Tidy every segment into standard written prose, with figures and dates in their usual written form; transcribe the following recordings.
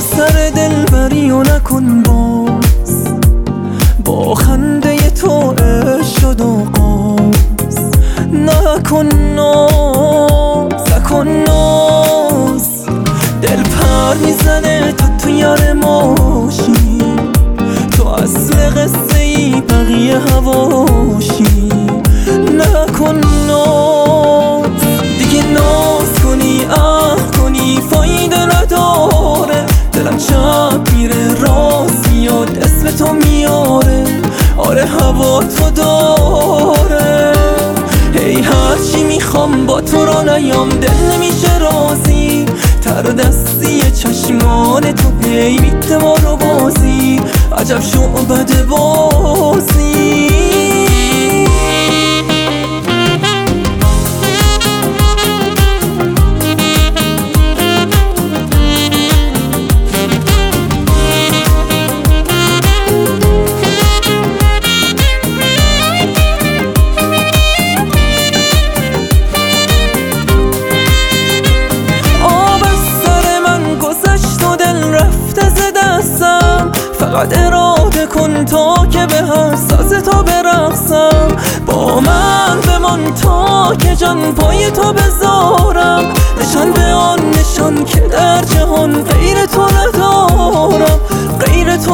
سر دلبری و نکن باز، با خنده تو عشق شد آغاز. نکن ناز نکن ناز، دل پر میزنه تا تو یار ماشی، تو اصل قصه ای بقیه هواشی. نکن ناز دیگه، ناز کنی کنی فایده نداره. دلم چپ میره راست میاد اسم تو میاره، آره هوا تو داره. هی هرچی میخوام با تو رو نیام، دل نمیشه رازی. تر دستی چشمان تو هی میده ما رو بازی، عجب شعبده بازی. فقط اراده کن تا که به هر ساز تو برقصم. با من بمان تا که جان پای تو بذارم، نشان به آن نشان که در جهان غیر تو ندارم، غیر تو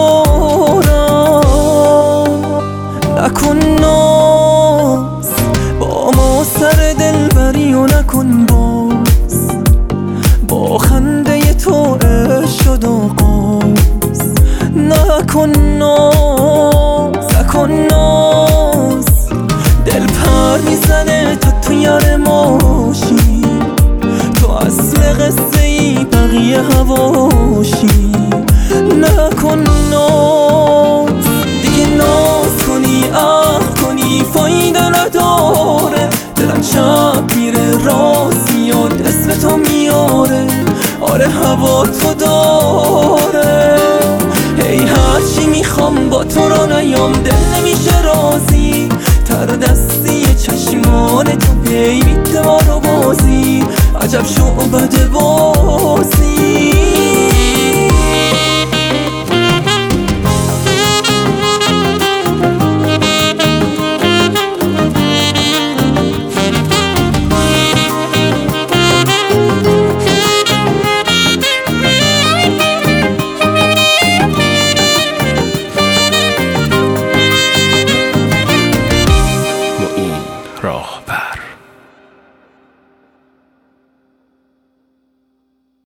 ندارم. نکن ناز با ما سر دلبری و نکن باز، با خنده تو عشق شد آغاز. نکن ناز نکن ناز، دل پر میزنه تا تو یار ماشی، تو اصل قصه ای بقیه هواشی. نکن ناز دیگه، ناز کنی کنی فایده نداره. دلم چپ میره راست میاد اسم تو میاره، آره هوا تو داره. هی هرچی میخوام با تو رو نیام، دل نمیشه رازی. تر دستی چشمان تو هی میده ما رو بازی، عجب شعبده بازی.